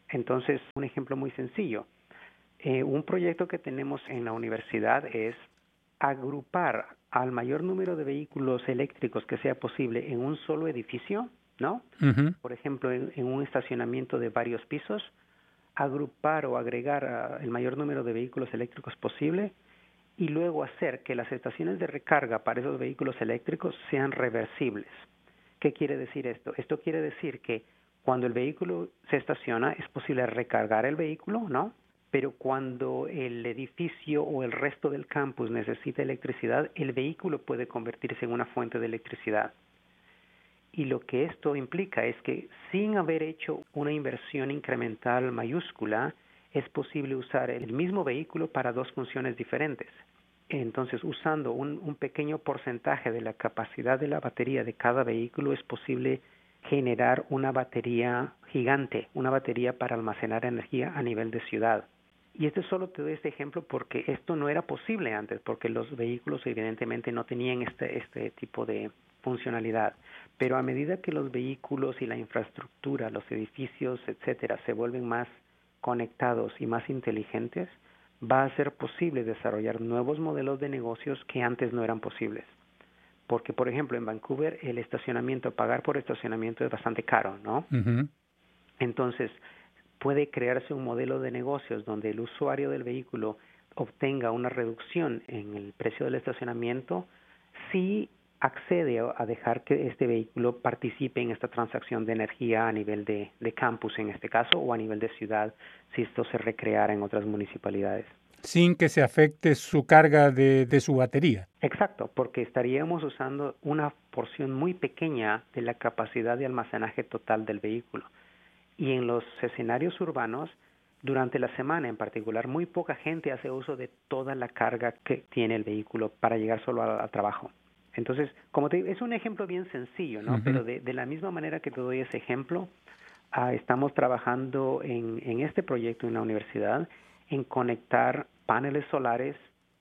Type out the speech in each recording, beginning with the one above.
Entonces, un ejemplo muy sencillo. Un proyecto que tenemos en la universidad es agrupar al mayor número de vehículos eléctricos que sea posible en un solo edificio, ¿no? Ujú. Por ejemplo, en un estacionamiento de varios pisos, agrupar o agregar el mayor número de vehículos eléctricos posible y luego hacer que las estaciones de recarga para esos vehículos eléctricos sean reversibles. ¿Qué quiere decir esto? Esto quiere decir que cuando el vehículo se estaciona es posible recargar el vehículo, ¿no? Pero cuando el edificio o el resto del campus necesita electricidad, el vehículo puede convertirse en una fuente de electricidad. Y lo que esto implica es que sin haber hecho una inversión incremental mayúscula, es posible usar el mismo vehículo para dos funciones diferentes. Entonces, usando un pequeño porcentaje de la capacidad de la batería de cada vehículo, es posible generar una batería gigante, una batería para almacenar energía a nivel de ciudad. Y solo te doy este ejemplo porque esto no era posible antes, porque los vehículos evidentemente no tenían este tipo de funcionalidad. Pero a medida que los vehículos y la infraestructura, los edificios, etcétera, se vuelven más conectados y más inteligentes, va a ser posible desarrollar nuevos modelos de negocios que antes no eran posibles. Porque, por ejemplo, en Vancouver el estacionamiento, pagar por estacionamiento es bastante caro, ¿no? Ujú. Entonces, puede crearse un modelo de negocios donde el usuario del vehículo obtenga una reducción en el precio del estacionamiento si accede a dejar que este vehículo participe en esta transacción de energía a nivel de campus en este caso o a nivel de ciudad si esto se recreara en otras municipalidades. Sin que se afecte su carga de su batería. Exacto, porque estaríamos usando una porción muy pequeña de la capacidad de almacenaje total del vehículo. Y en los escenarios urbanos, durante la semana en particular, muy poca gente hace uso de toda la carga que tiene el vehículo para llegar solo al trabajo. Entonces, como te digo, es un ejemplo bien sencillo, ¿no? Ujú. Pero de la misma manera que te doy ese ejemplo, estamos trabajando en este proyecto en la universidad en conectar paneles solares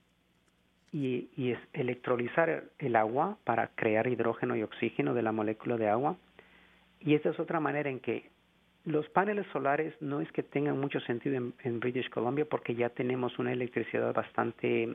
y electrolizar el agua para crear hidrógeno y oxígeno de la molécula de agua. Y esta es otra manera en que los paneles solares no es que tengan mucho sentido en British Columbia porque ya tenemos una electricidad bastante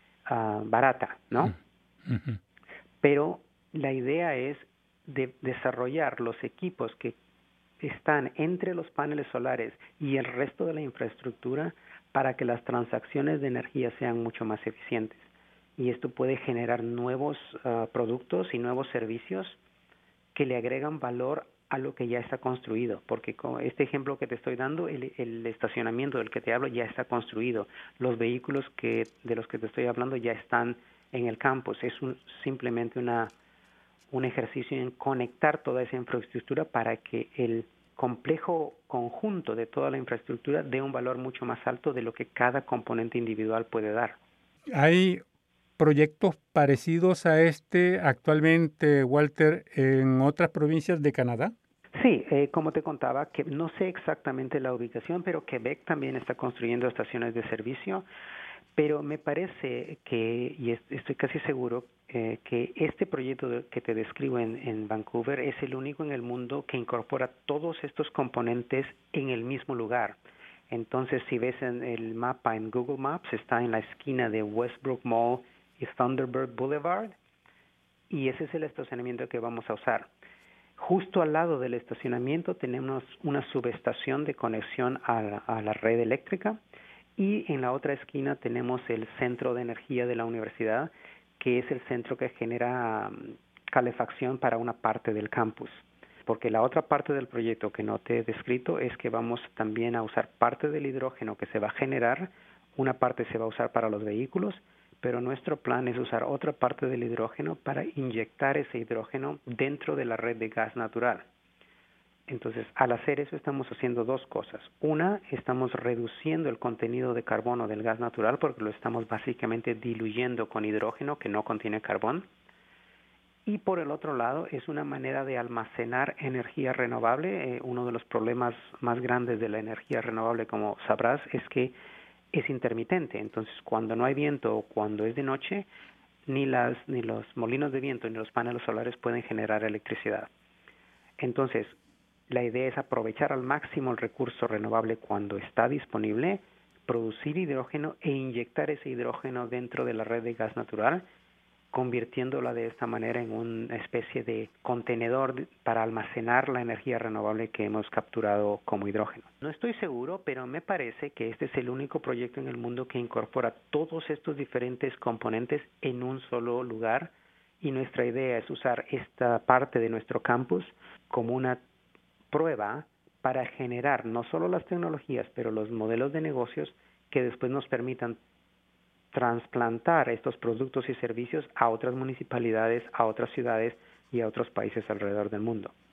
barata, ¿no? Ujú. Pero la idea es de desarrollar los equipos que están entre los paneles solares y el resto de la infraestructura para que las transacciones de energía sean mucho más eficientes. Y esto puede generar nuevos productos y nuevos servicios que le agregan valor a lo que ya está construido, porque con este ejemplo que te estoy dando, el estacionamiento del que te hablo ya está construido, los vehículos de los que te estoy hablando ya están en el campus, es simplemente un ejercicio en conectar toda esa infraestructura para que el complejo conjunto de toda la infraestructura dé un valor mucho más alto de lo que cada componente individual puede dar. ¿Hay proyectos parecidos a este actualmente, Walter, en otras provincias de Canadá? Sí, como te contaba, que no sé exactamente la ubicación, pero Quebec también está construyendo estaciones de servicio, pero me parece que, y estoy casi seguro, que este proyecto que te describo en Vancouver es el único en el mundo que incorpora todos estos componentes en el mismo lugar. Entonces, si ves en el mapa en Google Maps, está en la esquina de Westbrook Mall y Thunderbird Boulevard, y ese es el estacionamiento que vamos a usar. Justo al lado del estacionamiento tenemos una subestación de conexión a la red eléctrica y en la otra esquina tenemos el centro de energía de la universidad, que es el centro que genera calefacción para una parte del campus. Porque la otra parte del proyecto que no te he descrito es que vamos también a usar parte del hidrógeno que se va a generar, una parte se va a usar para los vehículos, pero nuestro plan es usar otra parte del hidrógeno para inyectar ese hidrógeno dentro de la red de gas natural. Entonces, al hacer eso estamos haciendo dos cosas. Una, estamos reduciendo el contenido de carbono del gas natural porque lo estamos básicamente diluyendo con hidrógeno que no contiene carbón. Y por el otro lado, es una manera de almacenar energía renovable. Uno de los problemas más grandes de la energía renovable, como sabrás, es que es intermitente. Entonces, cuando no hay viento o cuando es de noche, ni los molinos de viento ni los paneles solares pueden generar electricidad. Entonces, La idea es aprovechar al máximo el recurso renovable cuando está disponible, producir hidrógeno e inyectar ese hidrógeno dentro de la red de gas natural, convirtiéndola de esta manera en una especie de contenedor para almacenar la energía renovable que hemos capturado como hidrógeno. No estoy seguro, pero me parece que este es el único proyecto en el mundo que incorpora todos estos diferentes componentes en un solo lugar, y nuestra idea es usar esta parte de nuestro campus como una prueba para generar no solo las tecnologías, pero los modelos de negocios que después nos permitan trasplantar estos productos y servicios a otras municipalidades, a otras ciudades y a otros países alrededor del mundo.